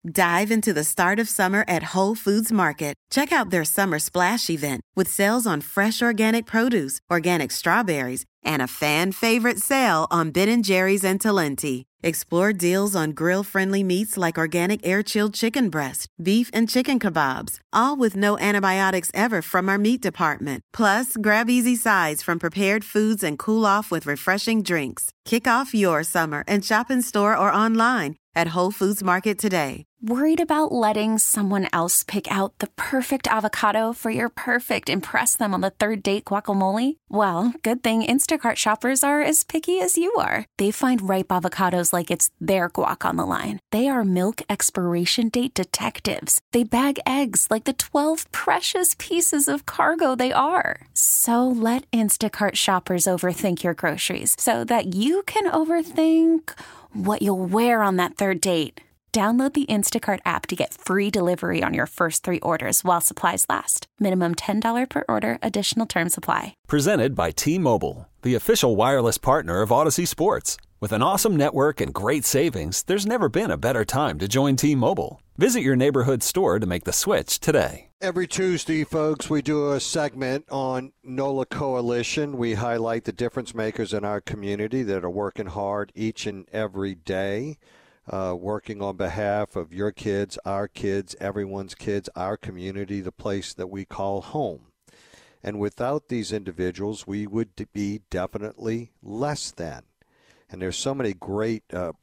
Dive into the start of summer at Whole Foods Market. Check out their Summer Splash event with sales on fresh organic produce, organic strawberries, and a fan-favorite sale on Ben & Jerry's and Talenti. Explore deals on grill-friendly meats like organic air-chilled chicken breast, beef and chicken kebabs, all with no antibiotics ever from our meat department. Plus, grab easy sides from prepared foods and cool off with refreshing drinks. Kick off your summer and shop in store or online at Whole Foods Market today. Worried about letting someone else pick out the perfect avocado for your perfect impress them on the third date guacamole? Well, good thing Instacart shoppers are as picky as you are. They find ripe avocados like it's their guac on the line. They are milk expiration date detectives. They bag eggs like the 12 precious pieces of cargo they are. So let Instacart shoppers overthink your groceries so that you can overthink what you'll wear on that third date. Download the Instacart app to get free delivery on your first 3 orders while supplies last. Minimum $10 per order. Additional terms apply. Presented by T-Mobile, the official wireless partner of Odyssey Sports. With an awesome network and great savings, there's never been a better time to join T-Mobile. Visit your neighborhood store to make the switch today. Every Tuesday, folks, we do a segment on NOLA Coalition. We highlight the difference makers in our community that are working hard each and every day. Working on behalf of your kids, everyone's kids, our community, the place that we call home. And without these individuals, we would be definitely less than. And there's so many great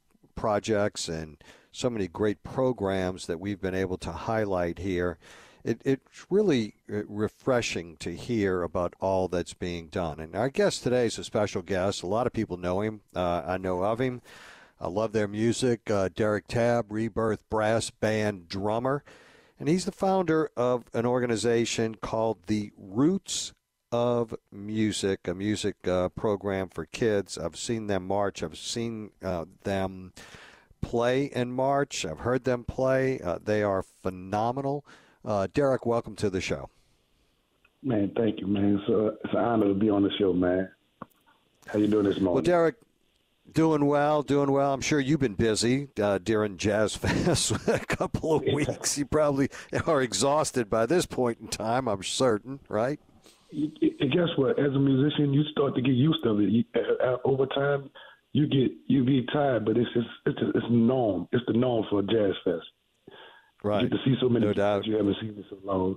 projects and so many great programs that we've been able to highlight here. It's really refreshing to hear about all that's being done. And our guest today is a special guest. A lot of people know him. I know of him. I love their music. Derek Tabb, Rebirth Brass Band drummer. And he's the founder of an organization called the Roots of Music, a music program for kids. I've seen them march. I've seen them play and march. I've heard them play. They are phenomenal. Derek, welcome to the show. Man, thank you, man. It's an honor to be on the show, man. How you doing this morning? Well, Derek, doing well. I'm sure you've been busy during Jazz Fest a couple of weeks. You probably are exhausted by this point in time, I'm certain, right? Guess what? As a musician, you start to get used to it. Over time, you get tired, but it's norm. It's the norm for a Jazz Fest. Right. You get to see so many no doubt. You haven't seen in so long.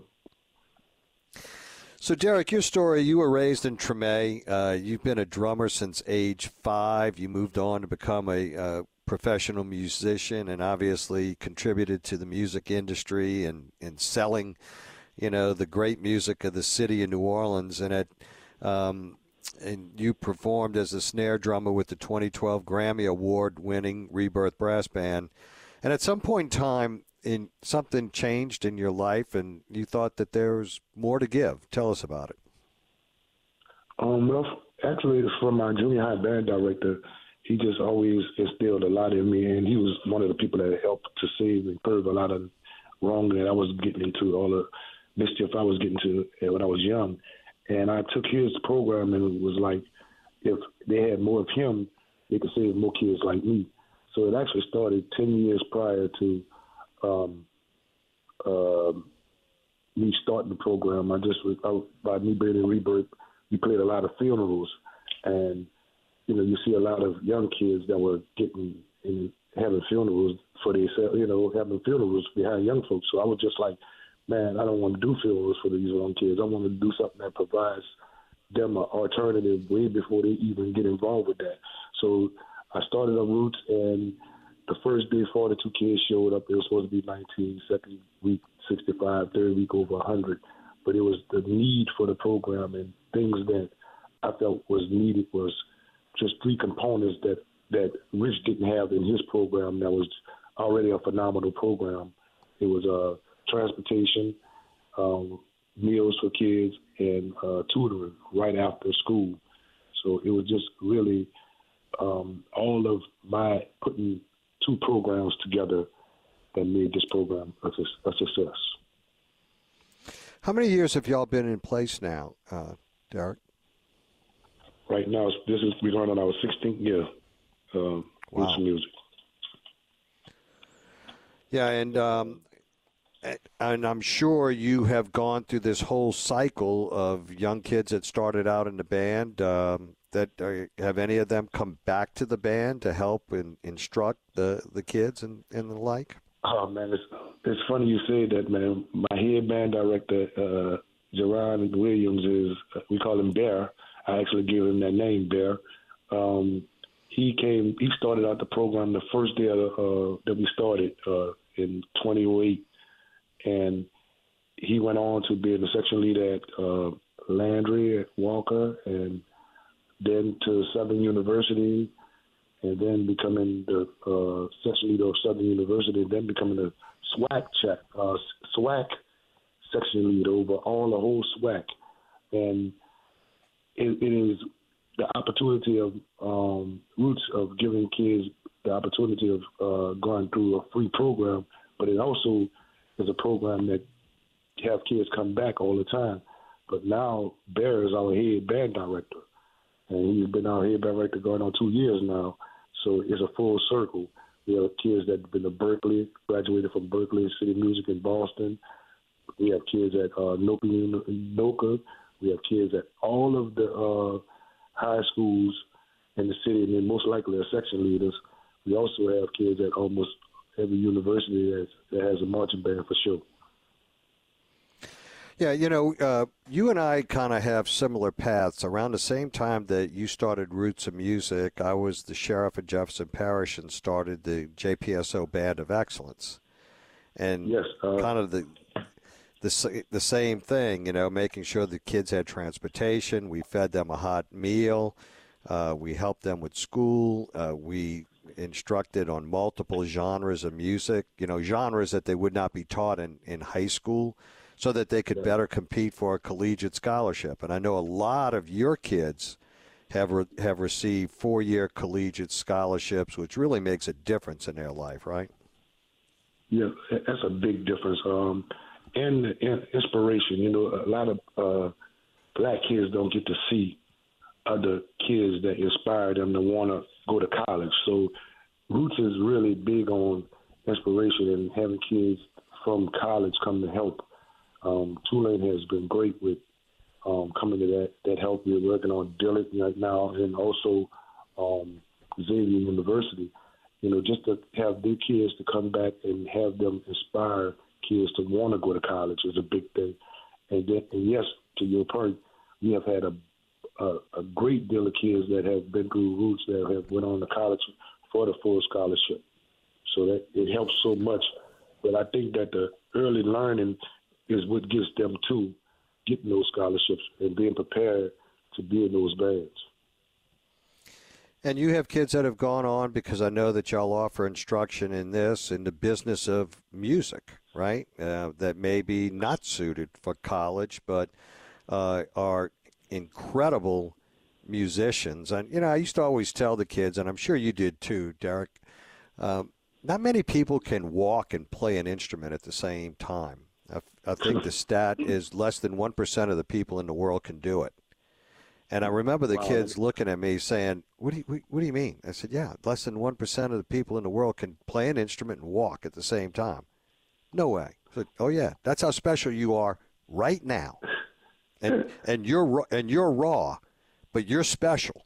So, Derek, your story, you were raised in Treme. You've been a drummer since age 5. You moved on to become a professional musician and obviously contributed to the music industry and selling, the great music of the city of New Orleans. And you performed as a snare drummer with the 2012 Grammy Award-winning Rebirth Brass Band. And at some point in time, something changed in your life, and you thought that there was more to give. Tell us about it. Well, actually, it's from my junior high band director. He just always instilled a lot in me, and he was one of the people that helped to save and curb a lot of wrong that I was getting into, all the mischief I was getting to when I was young. And I took his program, and it was like if they had more of him, they could save more kids like me. So it actually started 10 years prior to me starting the program. By me being in Rebirth, we played a lot of funerals, and you see a lot of young kids that were getting and having funerals for themselves, having funerals behind young folks. So I was just like, man, I don't want to do funerals for these young kids. I want to do something that provides them an alternative way before they even get involved with that. So I started on Roots, and the first day 42 kids showed up. It was supposed to be 19, second week 65, third week over 100. But it was the need for the program and things that I felt was needed was just 3 components that Rich didn't have in his program that was already a phenomenal program. It was transportation, meals for kids, and tutoring right after school. So it was just really all of my putting 2 programs together that made this program a success. How many years have y'all been in place now, Derek? Right now, we're going on our 16th year with music. Yeah, and I'm sure you have gone through this whole cycle of young kids that started out in the band. Have any of them come back to the band to help and instruct the kids and the like? Oh man, it's funny you say that, man. My head band director, Jerron Williams, we call him Bear. I actually gave him that name, Bear. He started out the program the first day that we started in 2008, and he went on to be the section leader at Landry, at Walker, and then to Southern University, and then becoming the section leader of Southern University, and then becoming the SWAC section leader over all the whole SWAC. And it is the opportunity of Roots of giving kids the opportunity of going through a free program, but it also is a program that have kids come back all the time. But now Bear is our head band director, and he's been our head band director going on 2 years now. So it's a full circle. We have kids that have been to Berkeley, graduated from Berkeley City Music in Boston. We have kids at NOCA. We have kids at all of the high schools in the city, and then most likely are section leaders. We also have kids at almost every university that has a marching band for sure. Yeah, you and I kind of have similar paths. Around the same time that you started Roots of Music, I was the sheriff of Jefferson Parish and started the JPSO Band of Excellence. And yes, kind of the same thing, making sure the kids had transportation. We fed them a hot meal. We helped them with school. We instructed on multiple genres of music, genres that they would not be taught in high school, so that they could better compete for a collegiate scholarship. And I know a lot of your kids have received 4-year collegiate scholarships, which really makes a difference in their life, right? Yeah, that's a big difference. And inspiration. A lot of black kids don't get to see other kids that inspire them to want to go to college. So Roots is really big on inspiration and having kids from college come to help. Tulane has been great with coming to that help. We're working on Dillard right now, and also Xavier University. Just to have their kids to come back and have them inspire kids to want to go to college is a big thing. And yes, to your point, we have had a great deal of kids that have been through Roots that have went on to college for the full scholarship. So that it helps so much. But I think that the early learning is what gets them to getting those scholarships and being prepared to be in those bands. And you have kids that have gone on, because I know that y'all offer instruction in the business of music, right? That may be not suited for college, but are incredible musicians. And, I used to always tell the kids, and I'm sure you did too, Derek, not many people can walk and play an instrument at the same time. I think the stat is less than 1% of the people in the world can do it. And I remember the kids looking at me saying, what do you mean? I said, yeah, less than 1% of the people in the world can play an instrument and walk at the same time. No way. I said, oh, yeah, that's how special you are right now. And you're raw, but you're special.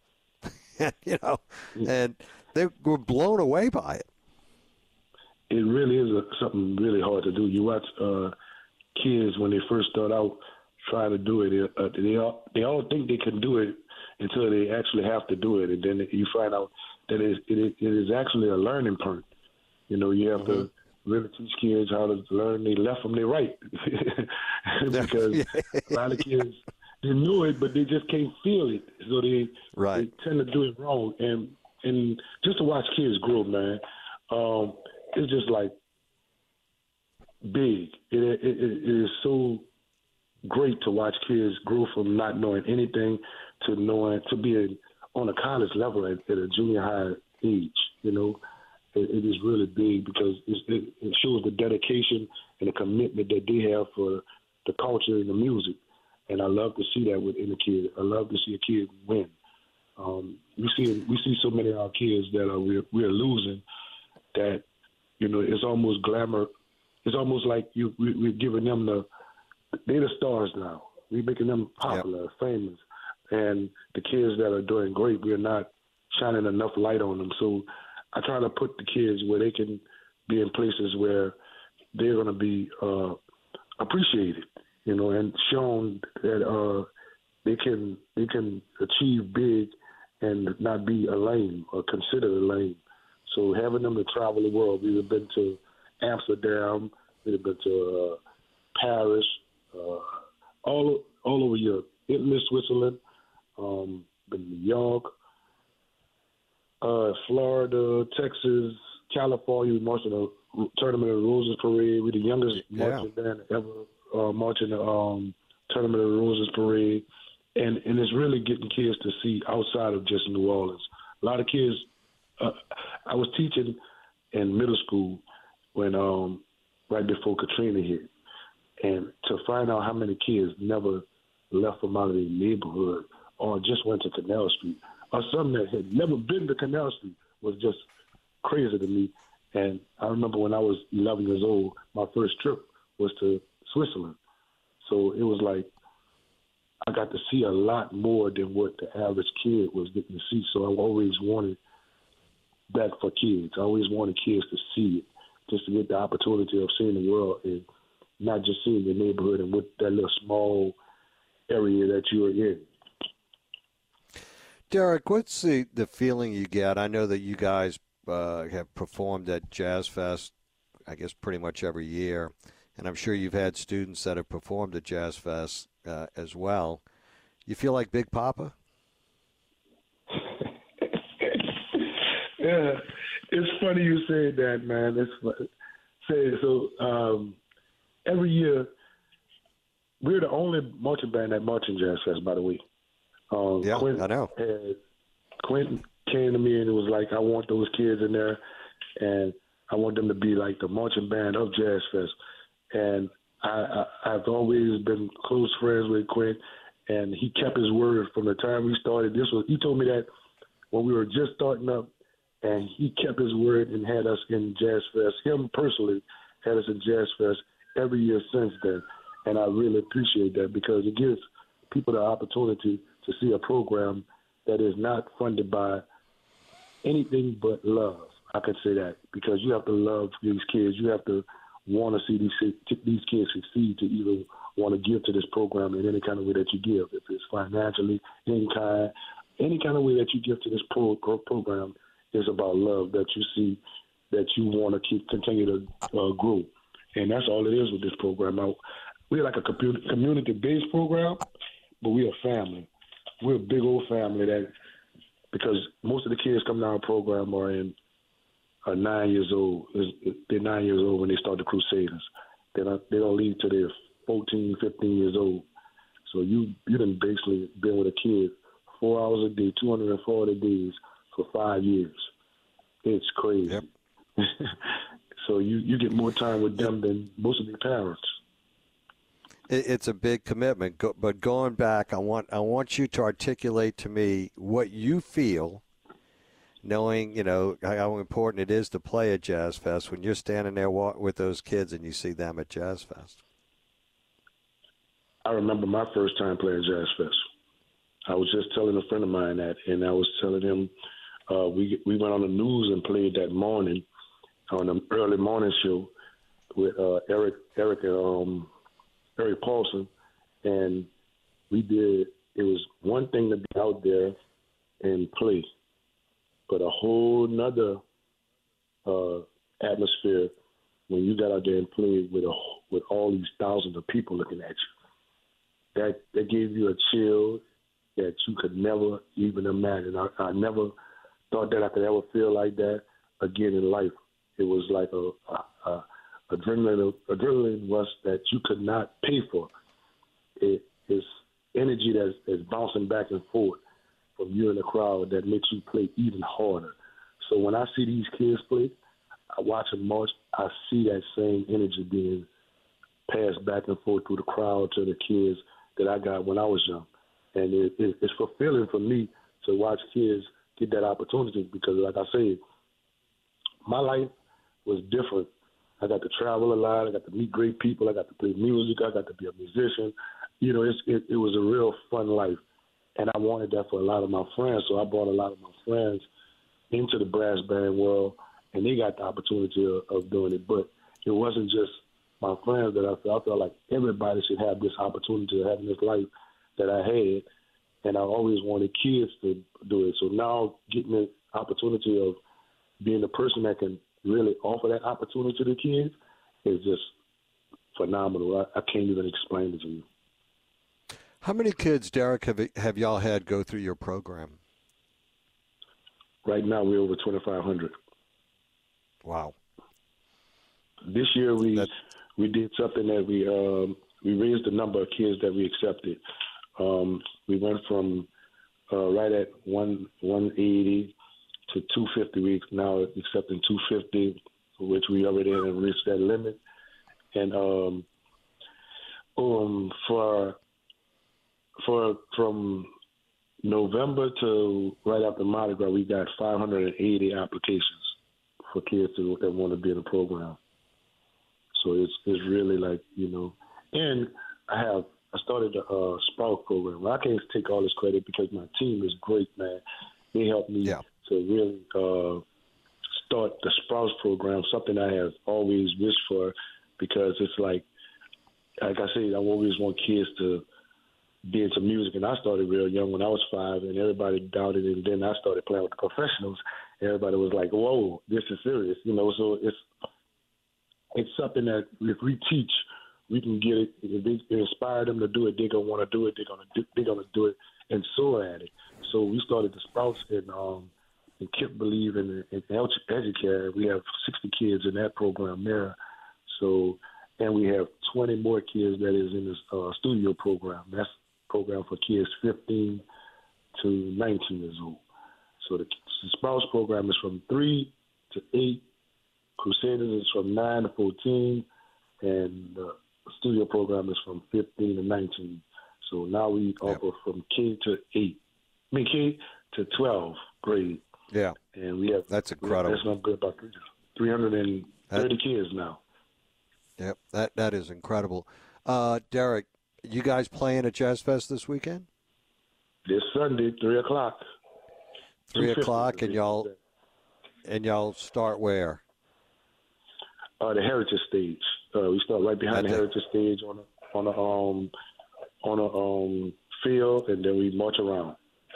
And they were blown away by it. It really is something really hard to do. You watch kids when they first start out trying to do it. They all think they can do it until they actually have to do it, and then you find out that it is actually a learning point. You have to really teach kids how to learn their left from their right, because a lot of kids they know it, but they just can't feel it, so they tend to do it wrong. And just to watch kids grow, man, it's just like big. It is so great to watch kids grow from not knowing anything to being on a college level at a junior high age. It is really big, because it shows the dedication and the commitment that they have for the culture and the music. And I love to see that within a kid. I love to see a kid win. We see so many of our kids that we're losing, that it's almost glamour. It's almost like we're giving them they're the stars now. We're making them popular, famous. And the kids that are doing great, we're not shining enough light on them. So I try to put the kids where they can be in places where they're going to be appreciated, and shown that they can achieve big and not be a lame or considered a lame. So having them to travel the world, we've been to Amsterdam, we've been to Paris, all over Europe, Italy, Switzerland, been to New York, Florida, Texas, California. We marched in the Tournament of the Roses Parade. We're the youngest marching band ever marching the Tournament of the Roses Parade. And it's really getting kids to see outside of just New Orleans. A lot of kids, I was teaching in middle school when right before Katrina hit. And to find out how many kids never left from out of their neighborhood or just went to Canal Street, or some that had never been to Canal Street, was just crazy to me. And I remember when I was 11 years old, my first trip was to Switzerland. So it was like I got to see a lot more than what the average kid was getting to see. So I always wanted that for kids. I always wanted kids to see it, just to get the opportunity of seeing the world and not just seeing your neighborhood and what that little small area that you're in. Derek, what's the feeling you get? I know that you guys have performed at Jazz Fest, I guess, pretty much every year. And I'm sure you've had students that have performed at Jazz Fest as well. You feel like Big Papa? Yeah, it's funny you said that, man. Every year, we're the only marching band at Marching Jazz Fest, by the way. I know. Quentin came to me and it was like, I want those kids in there, and I want them to be like the marching band of Jazz Fest. And I've always been close friends with Quentin, and he kept his word from the time we started. He told me that when we were just starting up, and he kept his word and had us in Jazz Fest. Him personally had us in Jazz Fest every year since then. And I really appreciate that because it gives people the opportunity to see a program that is not funded by anything but love. I could say that because you have to love these kids. You have to want to see these kids succeed to even want to give to this program in any kind of way that you give. If it's financially, any kind of way that you give to this program is about love that you see, that you want to continue to grow. And that's all it is with this program. Now, we're like a community-based program, but we're a family. We're a big old family because most of the kids coming to our program are 9 years old. They're 9 years old when they start the Crusaders. They don't leave till they're 14, 15 years old. So you done basically been with a kid 4 hours a day, 240 days for 5 years. It's crazy. Yep. So you get more time with them than most of their parents. It's a big commitment. But going back, I want you to articulate to me what you feel, knowing how important it is to play at Jazz Fest when you're standing there with those kids and you see them at Jazz Fest. I remember my first time playing Jazz Fest. I was just telling a friend of mine that, and I was telling him we went on the news and played that morning on the early morning show with Eric Paulson, and we did. It was one thing to be out there and play, but a whole nother atmosphere when you got out there and played with all these thousands of people looking at you. That gave you a chill that you could never even imagine. I never thought that I could ever feel like that again in life. It was like a adrenaline rush that you could not pay for. It is energy that's bouncing back and forth from you in the crowd that makes you play even harder. So when I see these kids play, I watch them march, I see that same energy being passed back and forth through the crowd to the kids that I got when I was young. And it's fulfilling for me to watch kids get that opportunity because, like I said, my life was different. I got to travel a lot. I got to meet great people. I got to play music. I got to be a musician. You know, it was a real fun life. And I wanted that for a lot of my friends. So I brought a lot of my friends into the brass band world, and they got the opportunity of doing it. But it wasn't just my friends that I felt like everybody should have this opportunity of having this life that I had. And I always wanted kids to do it. So now getting the opportunity of being the person that can really offer that opportunity to the kids is just phenomenal. I can't even explain it to you. How many kids, Derek, have y'all had go through your program? Right now, we're over 2,500. Wow. This year, we did something that we raised the number of kids that we accepted. We went from right at 180 to 250 weeks. Now accepting 250, which we already had reached that limit. And from November to right after Mardi Gras, we got 580 applications for kids that want to be in the program. So it's really like, you know, and I started a Sprouts program. I can't take all this credit because my team is great, man. They helped me to really start the Sprouts program, something I have always wished for, because it's like I say, I always want kids to be into music. And I started real young when I was 5, and everybody doubted it. And then I started playing with the professionals. Everybody was like, whoa, this is serious, you know. So it's something that if we teach, we can get it. If we inspire them to do it, they're going to want to do it. They're going to do it and soar at it. So we started the Sprouts and kept believing in Educare. We have 60 kids in that program there. So, and we have 20 more kids that is in this studio program. That's a program for kids 15 to 19 years old. So the Sprouts program is from 3 to 8. Crusaders is from 9 to 14. And the studio program is from 15 to 19. So now we offer from K to 12 grade. Yeah. And we have, that's incredible. That's not good, about 330 kids now. Yep, that is incredible. Derek, you guys playing at Jazz Fest this weekend? This Sunday, 3 o'clock. 3 o'clock, and y'all start where? The Heritage Stage. We start right behind the Heritage Stage on a field, and then we march around.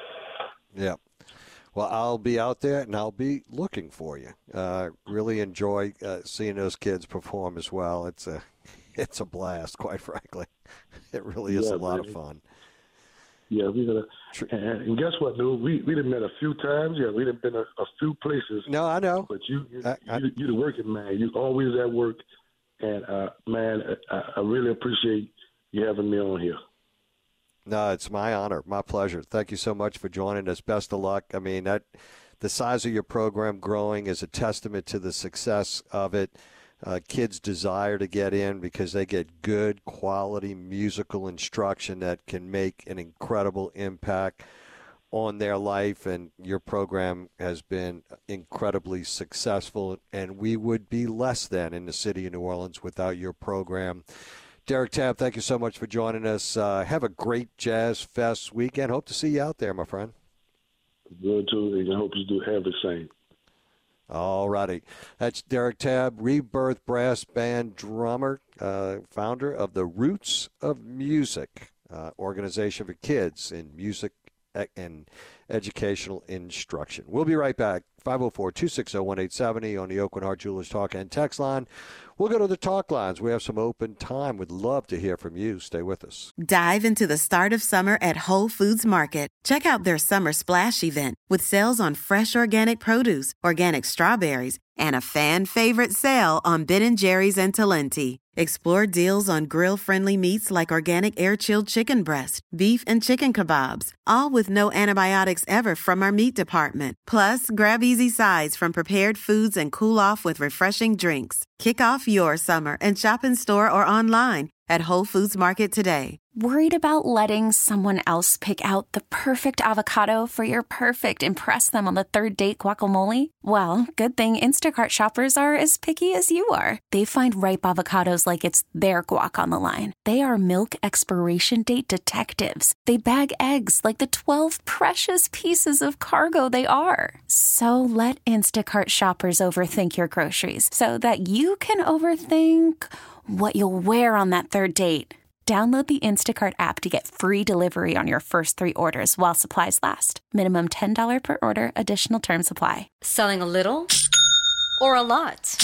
Yeah. Well, I'll be out there, and I'll be looking for you. Really enjoy seeing those kids perform as well. It's a blast, quite frankly. It really is a lot of fun. Yeah, we're gonna. And guess what, Lou? We done met a few times. Yeah, we done been a few places. No, I know. But you're the working man. You always at work, and man, I really appreciate you having me on here. No, it's my honor, my pleasure. Thank you so much for joining us. Best of luck. I mean, the size of your program growing is a testament to the success of it. Kids desire to get in because they get good quality musical instruction that can make an incredible impact on their life, and your program has been incredibly successful, and we would be less than in the city of New Orleans without your program. Derek Tabb, thank you so much for joining us. Have a great Jazz Fest weekend. Hope to see you out there, my friend. Good, too, and I hope you do have the same. All righty. That's Derek Tabb, Rebirth Brass Band drummer, founder of the Roots of Music organization for kids in music and educational instruction. We'll be right back. 504-260-1870 on the Oakland Heart Jewelers Talk and Text line. We'll go to the talk lines. We have some open time. We'd love to hear from you. Stay with us. Dive into the start of summer at Whole Foods Market. Check out their Summer Splash event with sales on fresh organic produce, organic strawberries, and a fan-favorite sale on Ben & Jerry's and Talenti. Explore deals on grill-friendly meats like organic air-chilled chicken breast, beef and chicken kebabs, all with no antibiotics ever from our meat department. Plus, grab easy sides from prepared foods and cool off with refreshing drinks. Kick off your summer and shop in store or online at Whole Foods Market today. Worried about letting someone else pick out the perfect avocado for your perfect impress them on the third date guacamole? Well, good thing Instacart shoppers are as picky as you are. They find ripe avocados like it's their guac on the line. They are milk expiration date detectives. They bag eggs like the 12 precious pieces of cargo they are. So let Instacart shoppers overthink your groceries so that you can overthink what you'll wear on that third date. Download the Instacart app to get free delivery on your first 3 orders while supplies last. Minimum $10 per order. Additional terms apply. Selling a little or a lot?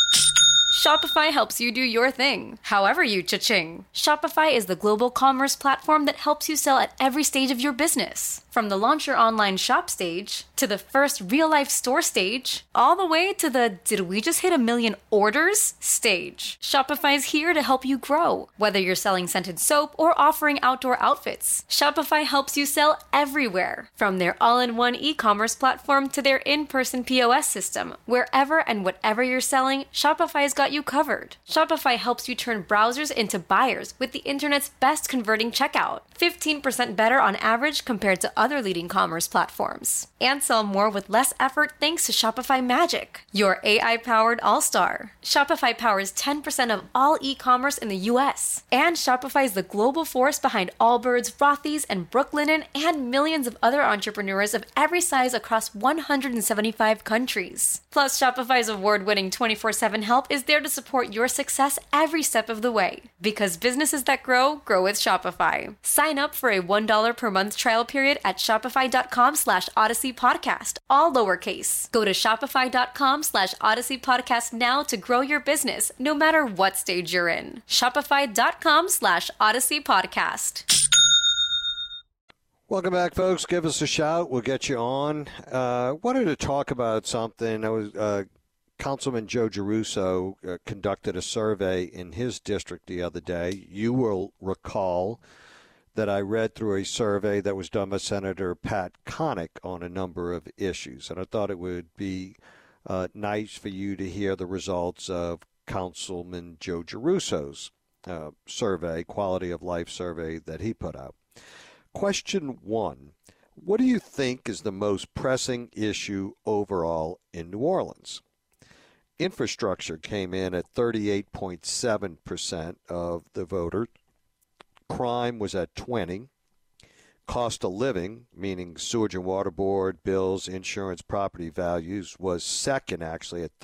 Shopify helps you do your thing, however you cha-ching. Shopify is the global commerce platform that helps you sell at every stage of your business. From the launch your online shop stage, to the first real-life store stage, all the way to the did we just hit 1 million orders stage. Shopify's here to help you grow. Whether you're selling scented soap or offering outdoor outfits, Shopify helps you sell everywhere. From their all-in-one e-commerce platform to their in-person POS system. Wherever and whatever you're selling, Shopify's got you covered. Shopify helps you turn browsers into buyers with the internet's best converting checkout. 15% better on average compared to other leading commerce platforms. And sell more with less effort thanks to Shopify Magic, your AI-powered all-star. Shopify powers 10% of all e-commerce in the U.S. And Shopify is the global force behind Allbirds, Rothy's, and Brooklinen, and millions of other entrepreneurs of every size across 175 countries. Plus, Shopify's award-winning 24/7 help is there to support your success every step of the way. Because businesses that grow, grow with Shopify. Sign up for a $1 per month trial period at shopify.com/Odyssey Podcast, all lowercase. Go to shopify.com/Odyssey Podcast now to grow your business, no matter what stage you're in. Shopify.com/Odyssey Podcast. Welcome back, folks. Give us a shout. We'll get you on. Wanted to talk about something. Councilman Joe Giarrusso conducted a survey in his district the other day. You will recall that I read through a survey that was done by Senator Pat Connick on a number of issues, and I thought it would be nice for you to hear the results of Councilman Joe Giarrusso's survey, quality of life survey that he put out. Question 1, what do you think is the most pressing issue overall in New Orleans? Infrastructure came in at 38.7% of the voters. Crime was at 20%. Cost of living, meaning sewage and water board, bills, insurance, property values, was second actually at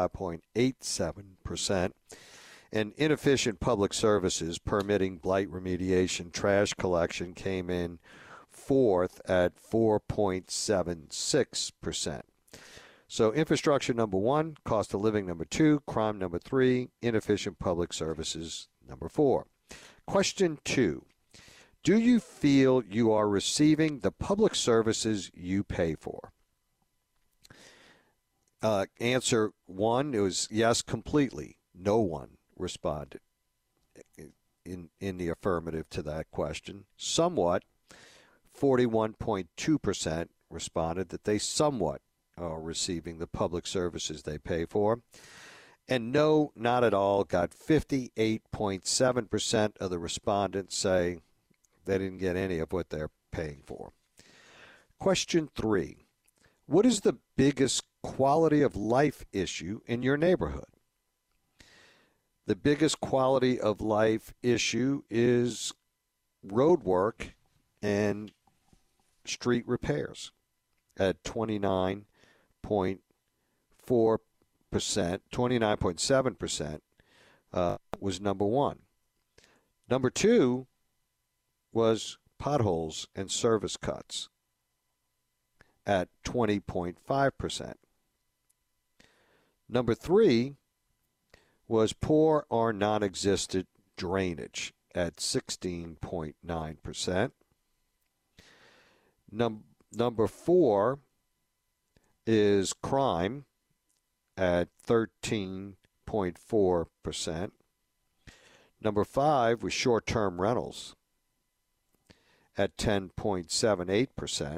35.87%. And inefficient public services, permitting, blight remediation, trash collection came in fourth at 4.76%. So infrastructure number 1, cost of living number 2, crime number 3, inefficient public services number 4. Question 2, do you feel you are receiving the public services you pay for? Answer 1, it was yes, completely. No one responded in the affirmative to that question. Somewhat, 41.2% responded that they somewhat are receiving the public services they pay for. And no, not at all, got 58.7% of the respondents say they didn't get any of what they're paying for. Question 3, what is the biggest quality of life issue in your neighborhood? The biggest quality of life issue is road work and street repairs at 29.4%, 29.7% was number 1. Number 2 was potholes and service cuts at 20.5%. Number 3 was poor or non-existent drainage at 16.9%. Number 4 is crime at 13.4%. Number 5 was short-term rentals at 10.78%.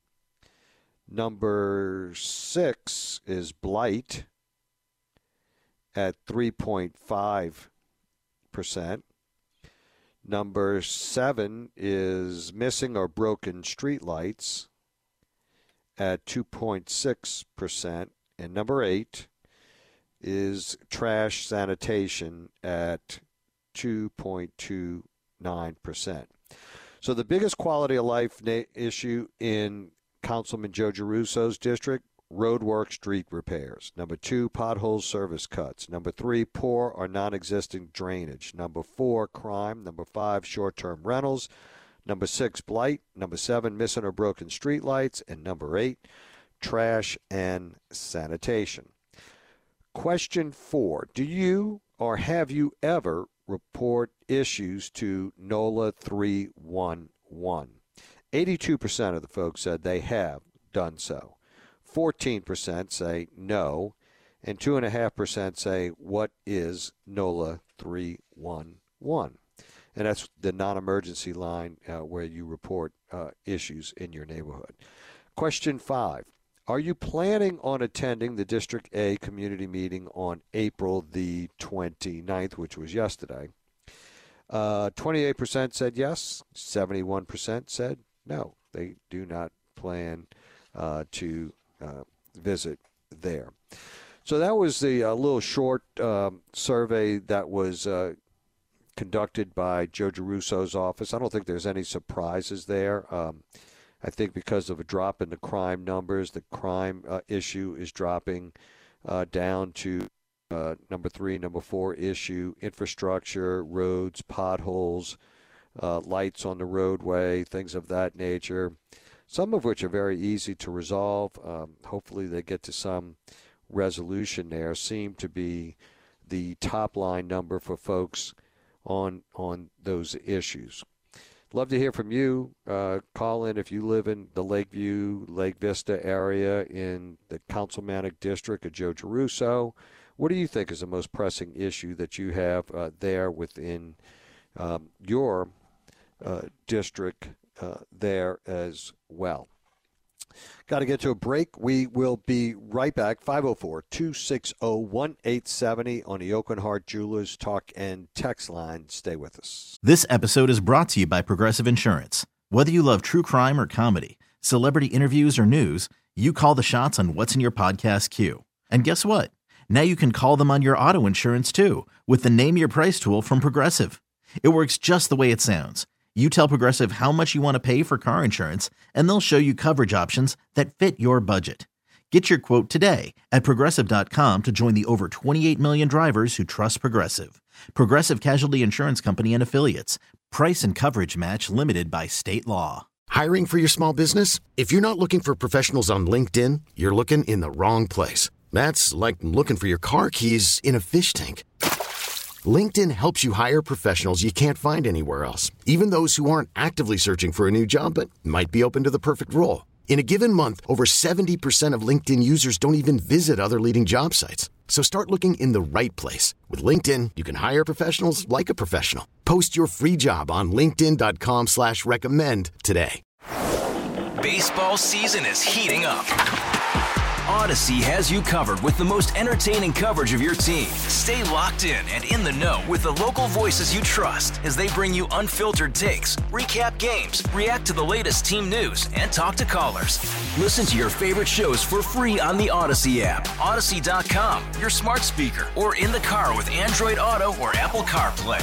Number 6 is blight at 3.5%. Number 7 is missing or broken streetlights at 2.6%. And number 8 is trash sanitation at 2.29%. So the biggest quality of life issue in Councilman Joe Giarruso's district, roadwork, street repairs. Number 2, potholes, service cuts. Number 3, poor or non-existent drainage. Number 4, crime. Number 5, short-term rentals. Number 6, blight. Number 7, missing or broken streetlights. And number 8, trash and sanitation. Question 4, do you or have you ever report issues to NOLA 311? 82% of the folks said they have done so. 14% say no, and 2.5% say, what is NOLA 311? And that's the non-emergency line where you report issues in your neighborhood. Question 5, are you planning on attending the District A community meeting on April the 29th, which was yesterday? 28% said yes, 71% said no. They do not plan to visit there. So that was the little short survey that was conducted by Joe Giarruso's office. I don't think there's any surprises there. I think because of a drop in the crime numbers, the crime issue is dropping down to number 3, number 4 issue, infrastructure, roads, potholes, lights on the roadway, things of that nature. Some of which are very easy to resolve. Hopefully they get to some resolution there. Seem to be the top line number for folks on those issues. Love to hear from you. Call in if you live in the Lakeview, Lake Vista area in the Councilmanic District of Joe Giarruso. What do you think is the most pressing issue that you have there within your district there as well? Got to get to a break. We will be right back. 504-260-1870 on the Oakland Heart Jewelers Talk and Text line. Stay with us. This episode is brought to you by Progressive Insurance. Whether you love true crime or comedy, celebrity interviews or news, you call the shots on what's in your podcast queue. And guess what? Now you can call them on your auto insurance too with the Name Your Price tool from Progressive. It works just the way it sounds. You tell Progressive how much you want to pay for car insurance, and they'll show you coverage options that fit your budget. Get your quote today at Progressive.com to join the over 28 million drivers who trust Progressive. Progressive Casualty Insurance Company and Affiliates. Price and coverage match limited by state law. Hiring for your small business? If you're not looking for professionals on LinkedIn, you're looking in the wrong place. That's like looking for your car keys in a fish tank. LinkedIn helps you hire professionals you can't find anywhere else, even those who aren't actively searching for a new job but might be open to the perfect role. In a given month, over 70% of LinkedIn users don't even visit other leading job sites. So start looking in the right place. With LinkedIn, you can hire professionals like a professional. Post your free job on linkedin.com/recommend today. Baseball season is heating up. Odyssey has you covered with the most entertaining coverage of your team. Stay locked in and in the know with the local voices you trust as they bring you unfiltered takes, recap games, react to the latest team news, and talk to callers. Listen to your favorite shows for free on the Odyssey app, Odyssey.com, your smart speaker, or in the car with Android Auto or Apple CarPlay.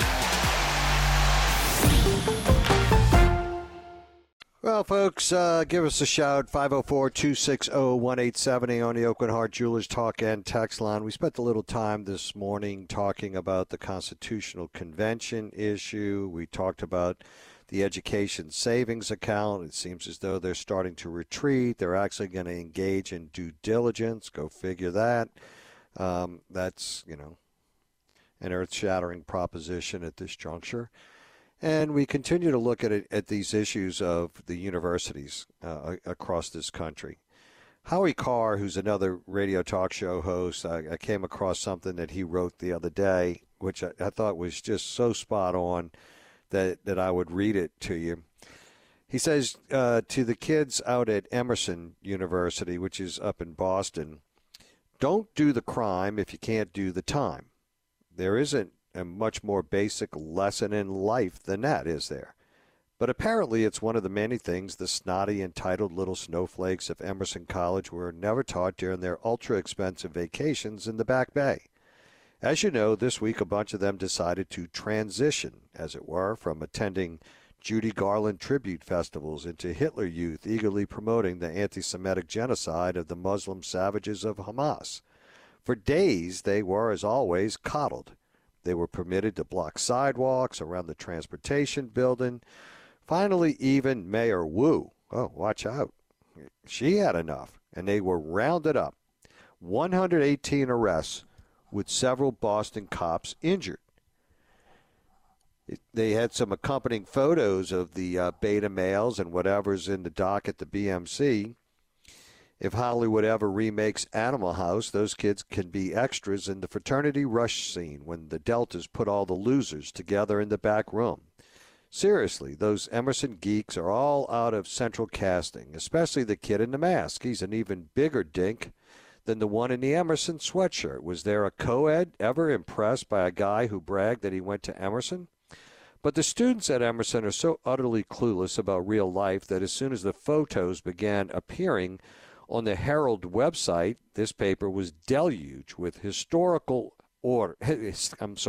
Well, folks, give us a shout, 504-260-1870 on the Oakland Heart Jewelers Talk and Text line. We spent a little time this morning talking about the Constitutional Convention issue. We talked about the Education Savings Account. It seems as though they're starting to retreat. They're actually going to engage in due diligence. Go figure that. That's, an earth-shattering proposition at this juncture. And we continue to look at these issues of the universities across this country. Howie Carr, who's another radio talk show host, I came across something that he wrote the other day, which I thought was just so spot on that I would read it to you. He says to the kids out at Emerson University, which is up in Boston, don't do the crime if you can't do the time. There isn't a much more basic lesson in life than that, is there? But apparently it's one of the many things the snotty, entitled little snowflakes of Emerson College were never taught during their ultra-expensive vacations in the Back Bay. As you know, this week a bunch of them decided to transition, as it were, from attending Judy Garland tribute festivals into Hitler Youth eagerly promoting the anti-Semitic genocide of the Muslim savages of Hamas. For days, they were, as always, coddled. They were permitted to block sidewalks around the transportation building. Finally, even Mayor Wu, oh, watch out, she had enough, and they were rounded up. 118 arrests with several Boston cops injured. They had some accompanying photos of the beta males and whatever's in the dock at the BMC. If Hollywood ever remakes Animal House, those kids can be extras in the fraternity rush scene when the Deltas put all the losers together in the back room. Seriously, those Emerson geeks are all out of central casting, especially the kid in the mask. He's an even bigger dink than the one in the Emerson sweatshirt. Was there a co-ed ever impressed by a guy who bragged that he went to Emerson? But the students at Emerson are so utterly clueless about real life that as soon as the photos began appearing on the Herald website, this paper was deluged with hysterical orders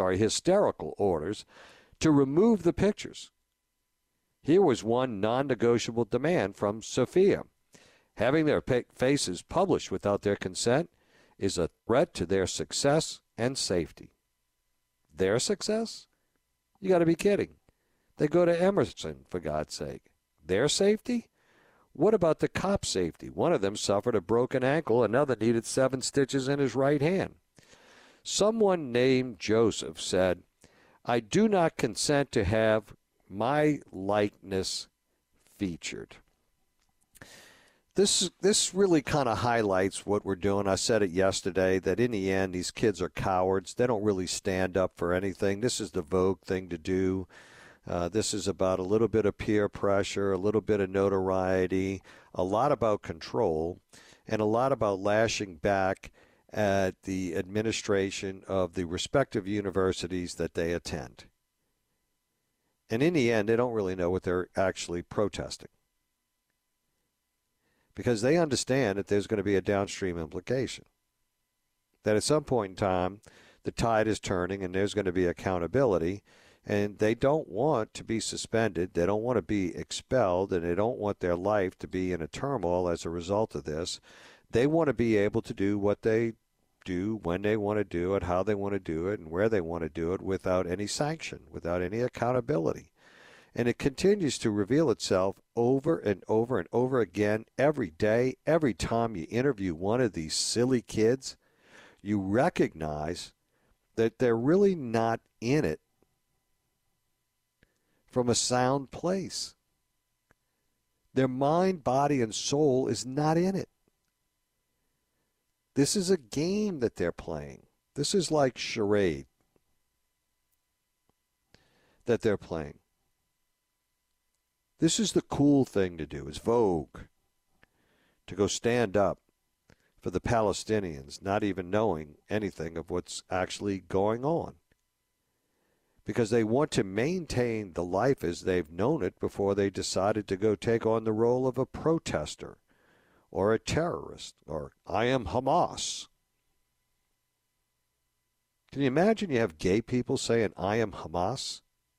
to remove the pictures. Here was one non-negotiable demand from Sophia. Having their faces published without their consent is a threat to their success and safety. Their success? You got to be kidding. They go to Emerson, for God's sake. Their safety? What about the cop's safety? One of them suffered a broken ankle. Another needed 7 stitches in his right hand. Someone named Joseph said, "I do not consent to have my likeness featured." This really kind of highlights what we're doing. I said it yesterday that in the end, these kids are cowards. They don't really stand up for anything. This is the Vogue thing to do. This is about a little bit of peer pressure, a little bit of notoriety, a lot about control, and a lot about lashing back at the administration of the respective universities that they attend. And in the end, they don't really know what they're actually protesting, because they understand that there's going to be a downstream implication, that at some point in time, the tide is turning and there's going to be accountability, and they don't want to be suspended. They don't want to be expelled, and they don't want their life to be in a turmoil as a result of this. They want to be able to do what they do when they want to do it, how they want to do it, and where they want to do it without any sanction, without any accountability. And it continues to reveal itself over and over and over again every day. Every time you interview one of these silly kids, you recognize that they're really not in it from a sound place. Their mind, body, and soul is not in it. This is a game that they're playing. This is like charade that they're playing. This is the cool thing to do, is Vogue, to go stand up for the Palestinians, not even knowing anything of what's actually going on, because they want to maintain the life as they've known it before they decided to go take on the role of a protester or a terrorist, or I am Hamas. Can you imagine you have gay people saying, I am Hamas?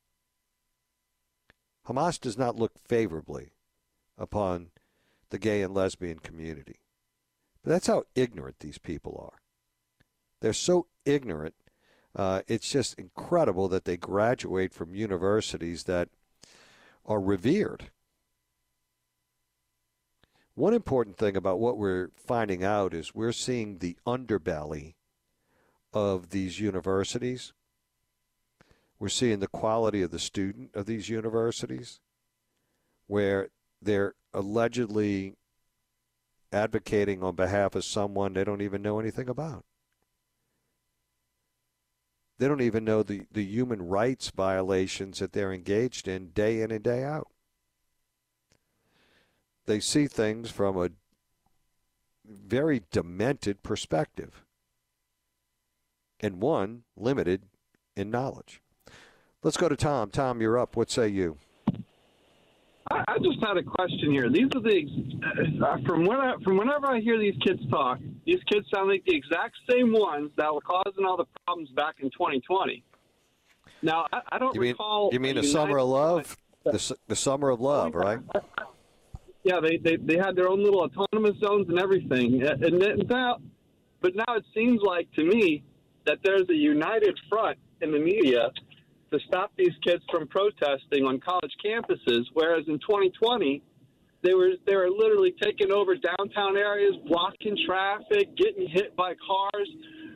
Hamas does not look favorably upon the gay and lesbian community. But that's how ignorant these people are. They're so ignorant, it's just incredible that they graduate from universities that are revered. One important thing about what we're finding out is we're seeing the underbelly of these universities. We're seeing the quality of the student of these universities, where they're allegedly advocating on behalf of someone they don't even know anything about. They don't even know the human rights violations that they're engaged in day in and day out. They see things from a very demented perspective, and one limited in knowledge. Let's go to Tom. Tom, you're up. What say you? I just had a question here. These are from whenever I hear these kids talk, these kids sound like the exact same ones that were causing all the problems back in 2020. Now, I don't recall. You mean the Summer of Love? The Summer of Love, right? Yeah, they had their own little autonomous zones and everything. But now it seems like to me that there's a united front in the media to stop these kids from protesting on college campuses, whereas in 2020, they were literally taking over downtown areas, blocking traffic, getting hit by cars.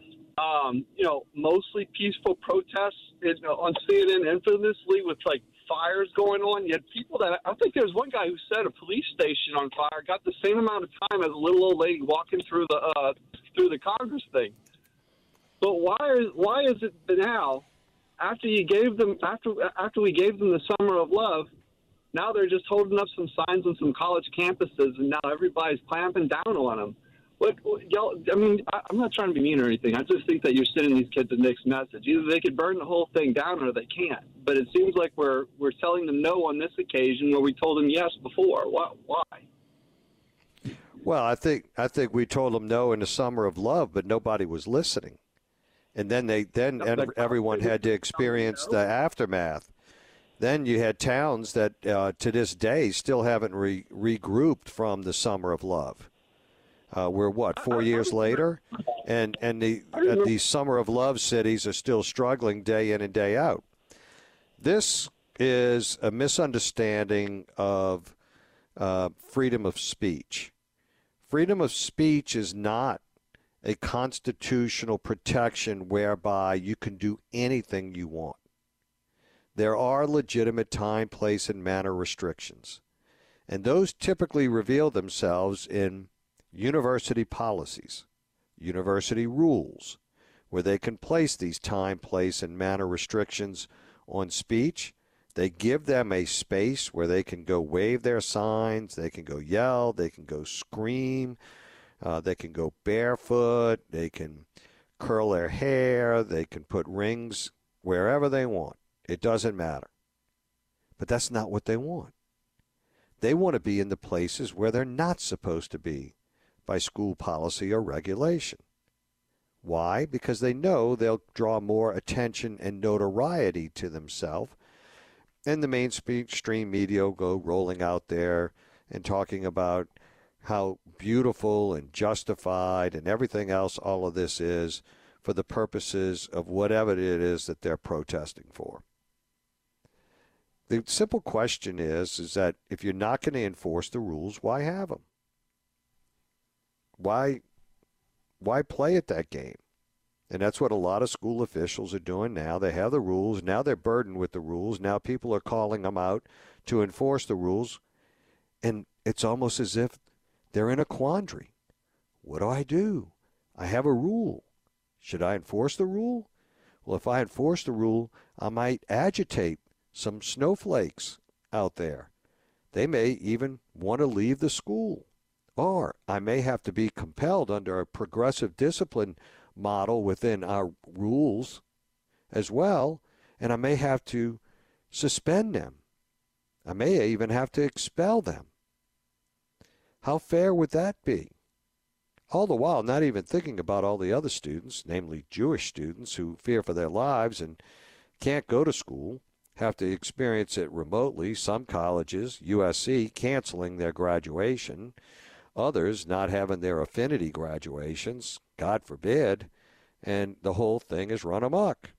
Mostly peaceful protests on CNN infamously with like fires going on. You had people I think there was one guy who set a police station on fire, got the same amount of time as a little old lady walking through the Congress thing. But why is it that now, after we gave them the Summer of Love, now they're just holding up some signs on some college campuses, and now everybody's clamping down on them? Y'all? I mean, I'm not trying to be mean or anything. I just think that you're sending these kids a mixed message. Either they could burn the whole thing down, or they can't. But it seems like we're telling them no on this occasion, where we told them yes before. Why? Well, I think we told them no in the Summer of Love, but nobody was listening, and then everyone had to experience the aftermath. Then you had towns that to this day still haven't regrouped from the Summer of Love. We're 4 years later, and the Summer of Love cities are still struggling day in and day out. This is a misunderstanding of freedom of speech. Freedom of speech is not a constitutional protection whereby you can do anything you want. There are legitimate time, place, and manner restrictions, and those typically reveal themselves in university policies, university rules, where they can place these time, place, and manner restrictions on speech. They give them a space where they can go wave their signs, they can go yell, they can go scream, they can go barefoot, they can curl their hair, they can put rings wherever they want. It doesn't matter. But that's not what they want. They want to be in the places where they're not supposed to be by school policy or regulation. Why? Because they know they'll draw more attention and notoriety to themselves, and the mainstream media will go rolling out there and talking about how beautiful and justified and everything else all of this is for the purposes of whatever it is that they're protesting for. The simple question is that if you're not going to enforce the rules, why have them? Why play at that game? And that's what a lot of school officials are doing now. They have the rules. Now they're burdened with the rules. Now people are calling them out to enforce the rules. And it's almost as if they're in a quandary. What do? I have a rule. Should I enforce the rule? Well, if I enforce the rule, I might agitate some snowflakes out there. They may even want to leave the school. Or I may have to be compelled under a progressive discipline model within our rules as well, and I may have to suspend them. I may even have to expel them. How fair would that be? All the while not even thinking about all the other students, namely Jewish students who fear for their lives and can't go to school, have to experience it remotely. Some colleges, USC, canceling their graduation. Others not having their affinity graduations, God forbid, and the whole thing is run amok.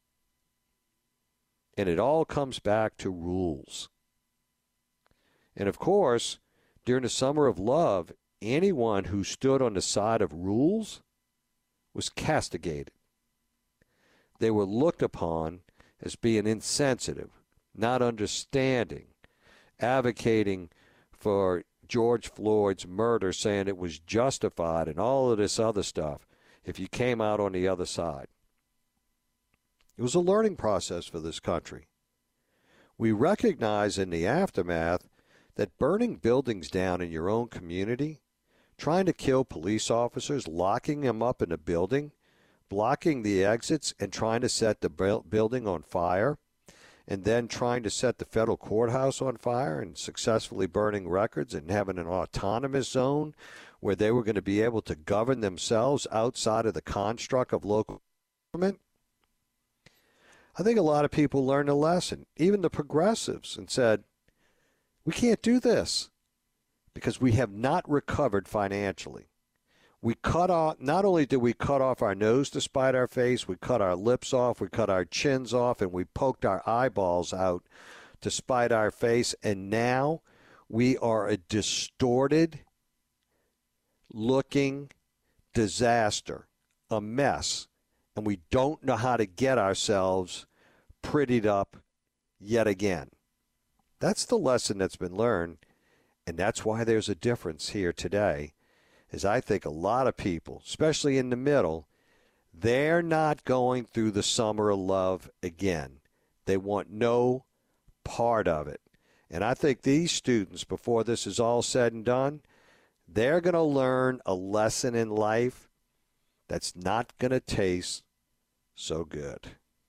And it all comes back to rules. And of course, during the Summer of Love, anyone who stood on the side of rules was castigated. They were looked upon as being insensitive, not understanding, advocating for George Floyd's murder, saying it was justified and all of this other stuff if you came out on the other side. It was a learning process for this country. We recognize in the aftermath that burning buildings down in your own community, trying to kill police officers, locking them up in a building, blocking the exits and trying to set the building on fire, and then trying to set the federal courthouse on fire and successfully burning records and having an autonomous zone where they were going to be able to govern themselves outside of the construct of local government. I think a lot of people learned a lesson, even the progressives, and said, we can't do this because we have not recovered financially. We cut off, not only did we cut off our nose to spite our face, we cut our lips off, we cut our chins off, and we poked our eyeballs out to spite our face. And now we are a distorted looking disaster, a mess. And we don't know how to get ourselves prettied up yet again. That's the lesson that's been learned. And that's why there's a difference here today. Is I think a lot of people, especially in the middle, they're not going through the summer of love again. They want no part of it. And I think these students, before this is all said and done, they're going to learn a lesson in life that's not going to taste so good.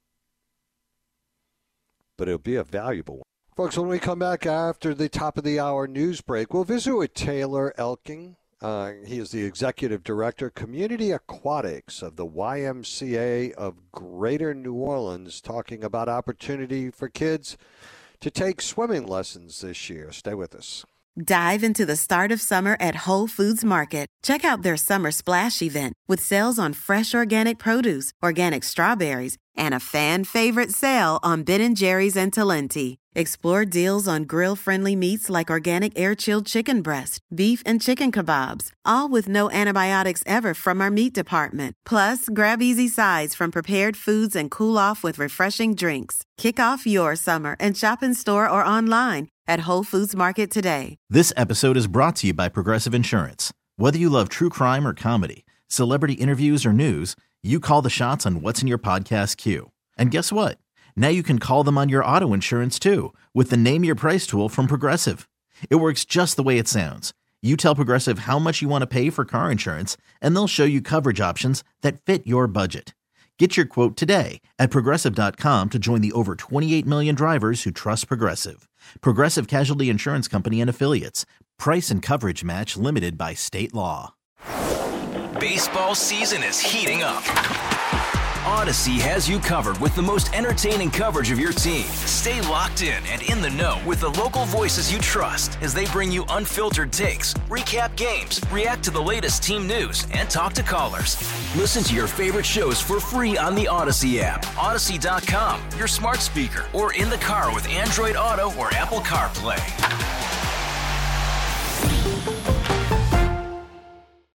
But it'll be a valuable one. Folks, when we come back after the top of the hour news break, we'll visit with Taylor Elking. He is the Executive Director, Community Aquatics of the YMCA of Greater New Orleans, talking about opportunity for kids to take swimming lessons this year. Stay with us. Dive into the start of summer at Whole Foods Market. Check out their Summer Splash event with sales on fresh organic produce, organic strawberries, and a fan-favorite sale on Ben & Jerry's and Talenti. Explore deals on grill-friendly meats like organic air-chilled chicken breast, beef and chicken kebabs, all with no antibiotics ever from our meat department. Plus, grab easy sides from prepared foods and cool off with refreshing drinks. Kick off your summer and shop in store or online at Whole Foods Market today. This episode is brought to you by Progressive Insurance. Whether you love true crime or comedy, celebrity interviews or news, you call the shots on what's in your podcast queue. And guess what? Now you can call them on your auto insurance too with the Name Your Price tool from Progressive. It works just the way it sounds. You tell Progressive how much you want to pay for car insurance, and they'll show you coverage options that fit your budget. Get your quote today at Progressive.com to join the over 28 million drivers who trust Progressive. Progressive Casualty Insurance Company and Affiliates. Price and coverage match limited by state law. Baseball season is heating up. Odyssey has you covered with the most entertaining coverage of your team. Stay locked in and in the know with the local voices you trust as they bring you unfiltered takes, recap games, react to the latest team news, and talk to callers. Listen to your favorite shows for free on the Odyssey app, Odyssey.com, your smart speaker, or in the car with Android Auto or Apple CarPlay.